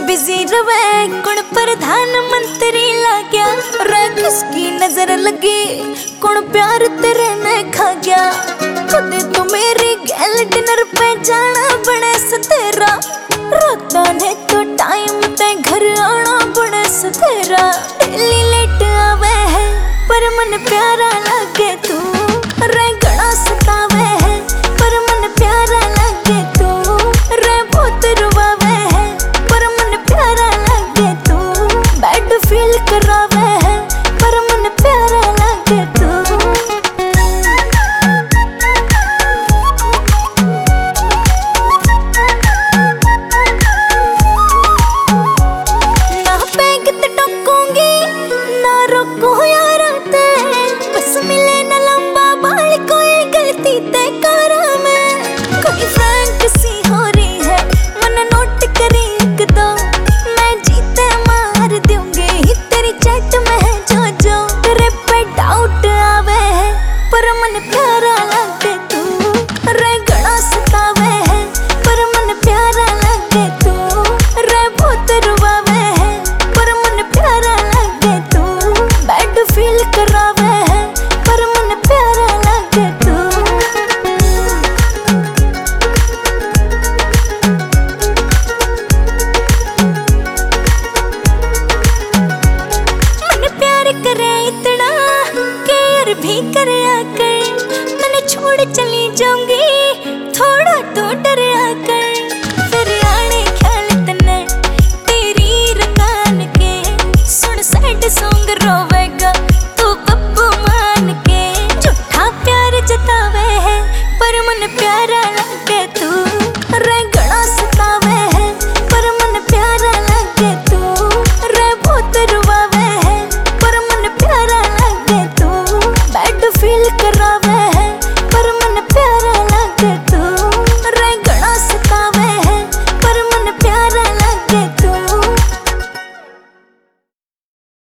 Busy रवे कौन प्रधानमंत्री लाग्या रे किसकी नजर लगी कौन प्यार तेरे में खा गया। खुद तो मेरी गैल डिनर पे जाना बड़े सतेरा राता ने तो टाइम ते घर आना बड़े सतेरा। डेली लेट आवे है पर मन प्यारा लगे तू रे घना सतावे है पर मन प्यारा लगे तू रे बहुत रुवावे है पर मन प्यारा लगे तू। बैड फील करावे है पर मन प्यारा लगे तू। ना पैग ते टोकूंगी ना रोकू यार ते बस मिले ना लंबा बाल कोई गलती ते करा मैं। कोई फ्रैंक सी हो रही है मन नोट करी एक दो मैं जीते मार दूंगी तेरी चैट में है जो तेरे पे डाउट आवे है पर मन प्यारा लगे तू रे घना सतावे है पर मन प्यारा लगे तू रे बहुत रुवावे है पर मन प्यारा लगे तू। बैड फील करावे है पर मन प्यारा लगे तू। मन प्यार करे इतना केयर भी करे आकर मैंने छोड़ चली जाऊंगी थोड़ा तो डर आकर फिर आने ख्याल तने तेरी रकान के सुन सैड सॉन्ग रोवेगा तू पप्पू मान के। झूठा प्यार जतावे है पर मन प्यारा लगे